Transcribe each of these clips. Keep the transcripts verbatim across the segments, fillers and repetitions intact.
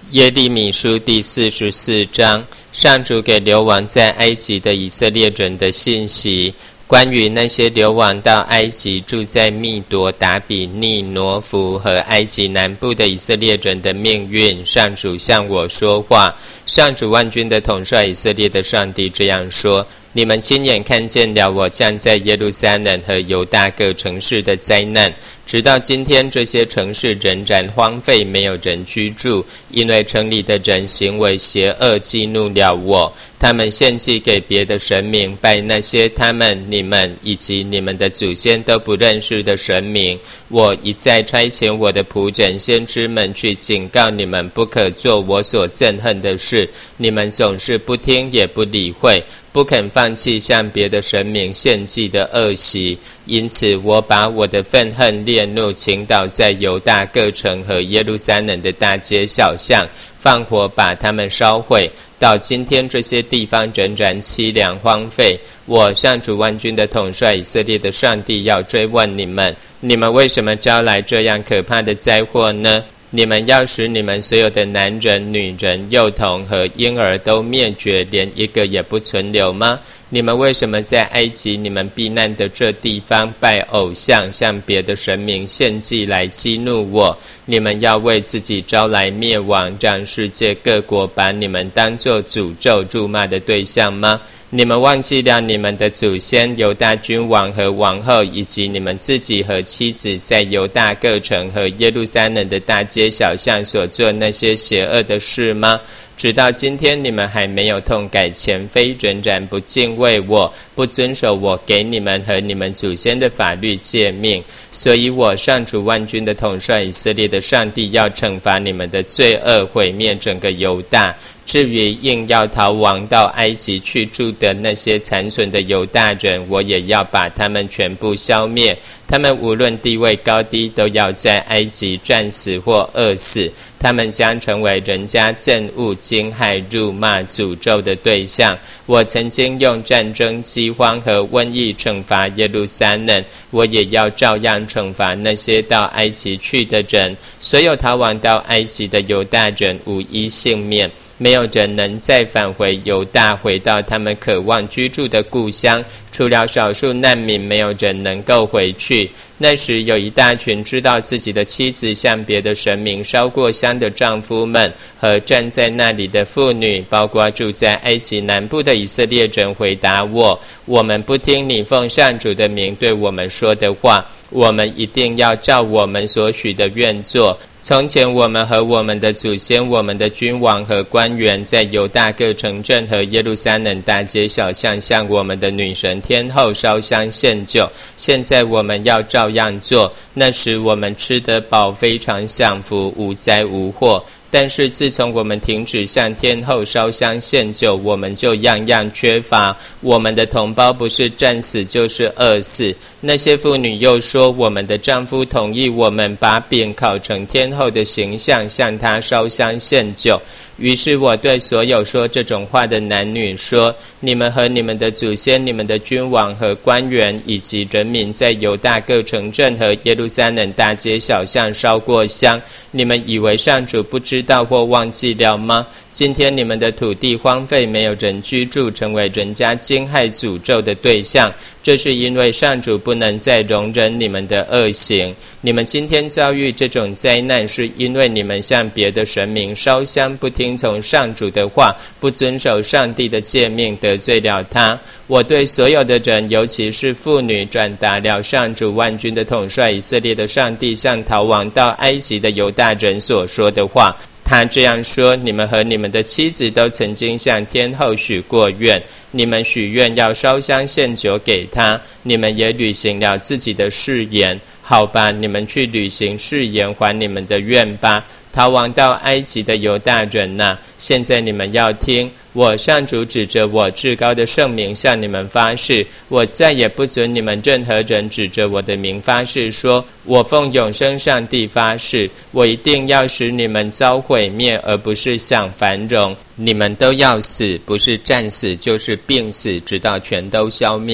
耶利米书第四十四章，上主给流亡在埃及的以色列人的信息。关于那些流亡到埃及住在密夺、达比尼、挪弗和埃及南部的以色列人的命运，上主向我说话。上主万军的统帅以色列的上帝这样说：你们亲眼看见了我降在耶路撒冷和犹大各城市的灾难，直到今天这些城市仍然荒废，没有人居住，因为城里的人行为邪恶，激怒了我。他们献祭给别的神明，拜那些他们、你们以及你们的祖先都不认识的神明。我一再差遣我的仆人先知们去警告你们，不可做我所憎恨的事，你们总是不听也不理会，不肯放弃向别的神明献祭的恶习。因此我把我的愤恨烈怒倾倒在犹大各城和耶路撒冷的大街小巷，放火把他们烧毁。到今天这些地方仍然凄凉荒废。我上主万军的统帅以色列的上帝要追问你们，你们为什么招来这样可怕的灾祸呢？你们要使你们所有的男人、女人、幼童和婴儿都灭绝，连一个也不存留吗？你们为什么在埃及你们避难的这地方拜偶像，向别的神明献祭来激怒我？你们要为自己招来灭亡，让世界各国把你们当作诅咒辱骂的对象吗？你们忘记了你们的祖先犹大君王和王后，以及你们自己和妻子在犹大各城和耶路撒冷的大街小巷所做那些邪恶的事吗？直到今天你们还没有痛改前非，仍然不敬畏我，不遵守我给你们和你们祖先的法律诫命。所以我上主万军的统帅以色列的上帝要惩罚你们的罪恶，毁灭整个犹大。至于硬要逃亡到埃及去住的那些残存的犹大人，我也要把他们全部消灭。他们无论地位高低，都要在埃及战死或饿死。他们将成为人家憎恶、惊骇、辱骂、诅咒的对象。我曾经用战争、饥荒和瘟疫惩罚耶路撒冷，我也要照样惩罚那些到埃及去的人。所有逃亡到埃及的犹大人无一幸免，没有人能再返回犹大，回到他们渴望居住的故乡。除了少数难民，没有人能够回去。那时有一大群知道自己的妻子向别的神明烧过香的丈夫们，和站在那里的妇女，包括住在埃及南部的以色列人，回答我：我们不听你奉上主的名对我们说的话，我们一定要照我们所许的愿做。从前我们和我们的祖先、我们的君王和官员，在犹大各城镇和耶路撒冷大街小巷向我们的女神天后烧香献酒，现在我们要照样做。那时我们吃得饱，非常享福，无灾无祸。但是自从我们停止向天后烧香献酒，我们就样样缺乏。我们的同胞不是战死就是饿死。那些妇女又说，我们的丈夫同意我们把饼烤成天后的形象，向他烧香献酒。于是我对所有说这种话的男女说：你们和你们的祖先、你们的君王和官员以及人民，在犹大各城镇和耶路撒冷大街小巷烧过香，你们以为上主不知道或忘记了吗？今天你们的土地荒废，没有人居住，成为人家惊骇诅咒的对象。这是因为上主不能再容忍你们的恶行。你们今天遭遇这种灾难，是因为你们向别的神明烧香，不听从上主的话，不遵守上帝的诫命，得罪了他。我对所有的人，尤其是妇女，转达了上主万军的统帅以色列的上帝向逃亡到埃及的犹大人所说的话。他这样说：你们和你们的妻子都曾经向天后许过愿，你们许愿要烧香献酒给他，你们也履行了自己的誓言。好吧，你们去履行誓言，还你们的愿吧。逃亡到埃及的犹大人哪、啊，现在你们要听，我上主指着我至高的圣名向你们发誓，我再也不准你们任何人指着我的名发誓说，我奉永生上帝发誓，我一定要使你们遭毁灭，而不是享繁荣。你们都要死，不是战死就是病死，直到全都消灭。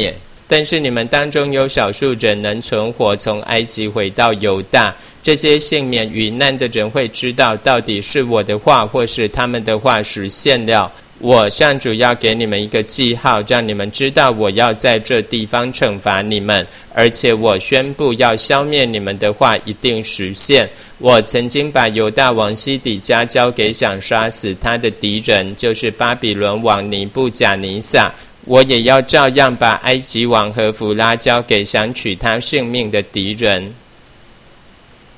但是你们当中有少数人能存活，从埃及回到犹大。这些幸免于难的人会知道，到底是我的话或是他们的话实现了。我上主要给你们一个记号，让你们知道我要在这地方惩罚你们，而且我宣布要消灭你们的话一定实现。我曾经把犹大王西底家交给想杀死他的敌人，就是巴比伦王尼布甲尼撒。我也要照样把埃及王和弗拉交给想取他性命的敌人。